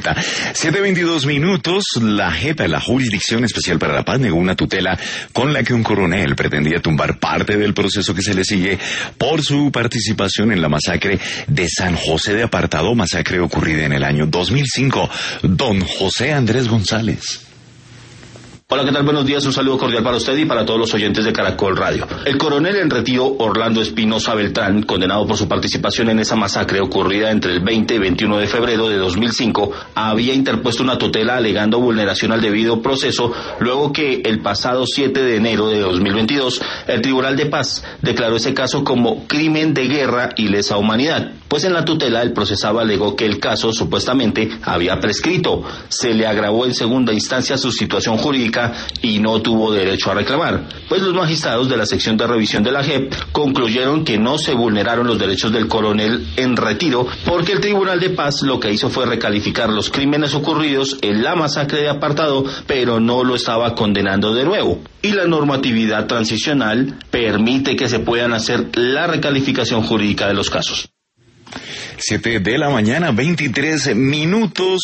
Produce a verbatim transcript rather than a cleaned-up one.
completa. siete veintidós minutos, la J E P, la Jurisdicción Especial para la Paz, negó una tutela con la que un coronel pretendía tumbar parte del proceso que se le sigue por su participación en la masacre de San José de Apartado, masacre ocurrida en el año dos mil cinco. Don José Andrés González. Hola, ¿qué tal? Buenos días, un saludo cordial para usted y para todos los oyentes de Caracol Radio. El coronel en retiro Orlando Espinosa Beltrán, condenado por su participación en esa masacre ocurrida entre el veinte y veintiuno de febrero de dos mil cinco, había interpuesto una tutela alegando vulneración al debido proceso, luego que el pasado siete de enero de dos mil veintidós, el Tribunal de Paz declaró ese caso como crimen de guerra y lesa humanidad, pues en la tutela el procesado alegó que el caso supuestamente había prescrito, se le agravó en segunda instancia su situación jurídica y no tuvo derecho a reclamar, pues los magistrados de la sección de revisión de la J E P concluyeron que no se vulneraron los derechos del coronel en retiro, porque el Tribunal de Paz lo que hizo fue recalificar los crímenes ocurridos en la masacre de Apartado, pero no lo estaba condenando de nuevo, y la normatividad transicional permite que se puedan hacer la recalificación jurídica de los casos. siete de la mañana, veintitrés minutos.